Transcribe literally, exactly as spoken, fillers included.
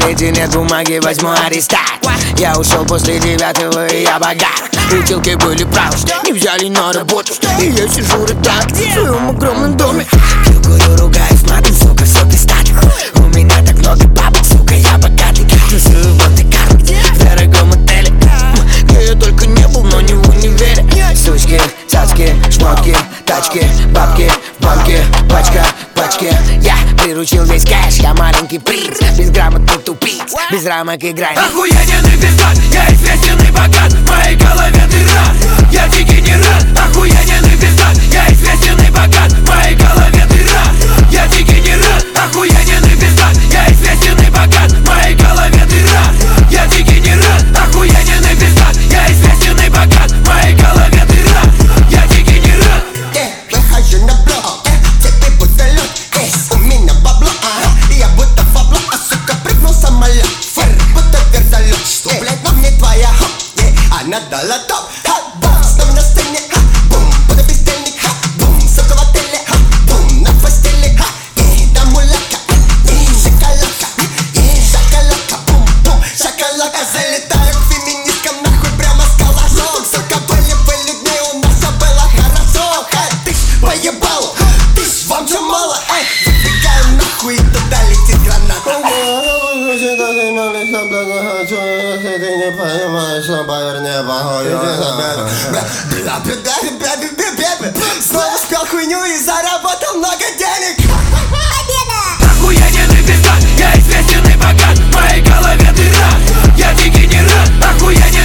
туалете нет бумаги, возьму арестат. Я ушел после девятого, и я богат. Училки были правы, не взяли на работу. И я сижу рядом в своем огромном доме. Пью, курю, ругаюсь матом, сука, все пистать. У меня так много бабок, сука, я богатый. Тусую в Монте-Карло, в дорогом отеле, где я только не был, но не в универе. Сучки, цацки, шмотки, тачки, бабки, в банке, пачка, пачки. Я приручил весь кэш, я маленький принц. Безграмотный тупиц, без рамок и границ. Охуенный пиздат, я известен и богат. В моей голове дыра, я дегенерат. Охуенный пиздат, я известен и богат. В моей голове дыра, я дегенерат. Охуенный пиздат, я известен и богат. В моей голове дыра, я дегенерат. Охуенный пиздат, я известен и богат. В моей голове дыра, я дегенерат. Выхожу на блок, тебе будет салют. У меня бабло, я будто фабло, а сука прыгнул самолет. Фыр, будто вертолет. Что, блядь, но мне твоя хоп, она дала топ. Ха-бум, снова на сцене, ха-бум, буду бездельник, ха-бум, сука в отеле, ха-бум, на постели, ха, и там муляка, и шоколадка, и шоколадка, бум-бум, шоколадка. Залетаю к феминисткам, нахуй прямо с калашом. Сука, были бы людьми, у нас все было хорошо. Ха, ты ж поебал, ты ж вам же мало, эй. Выбегаем нахуй, и туда летит граната. Ты не понимаешь, что поверни похуй. Снова спел хуйню и заработал много денег. Охуенный пиздат, я известен и богат. В моей голове дыра, я дегенерат. Охуенный